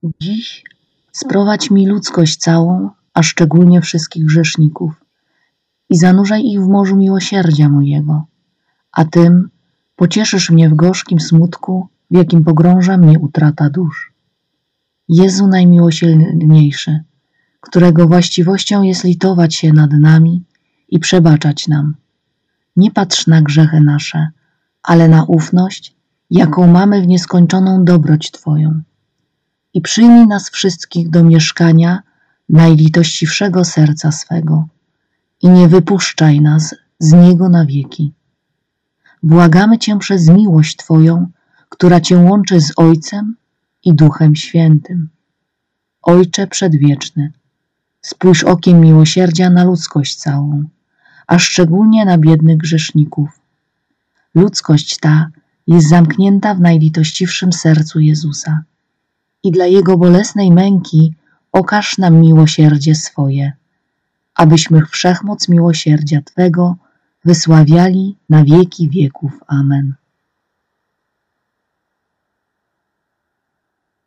Dziś sprowadź mi ludzkość całą, a szczególnie wszystkich grzeszników i zanurzaj ich w morzu miłosierdzia mojego, a tym pocieszysz mnie w gorzkim smutku, w jakim pogrąża mnie utrata dusz. Jezu najmiłosierniejszy, którego właściwością jest litować się nad nami i przebaczać nam. Nie patrz na grzechy nasze, ale na ufność, jaką mamy w nieskończoną dobroć Twoją. I przyjmij nas wszystkich do mieszkania najlitościwszego serca swego i nie wypuszczaj nas z niego na wieki. Błagamy Cię przez miłość Twoją, która Cię łączy z Ojcem i Duchem Świętym. Ojcze Przedwieczny, spójrz okiem miłosierdzia na ludzkość całą, a szczególnie na biednych grzeszników. Ludzkość ta jest zamknięta w najlitościwszym sercu Jezusa i dla Jego bolesnej męki okaż nam miłosierdzie swoje, abyśmy wszechmoc miłosierdzia Twego wysławiali na wieki wieków. Amen.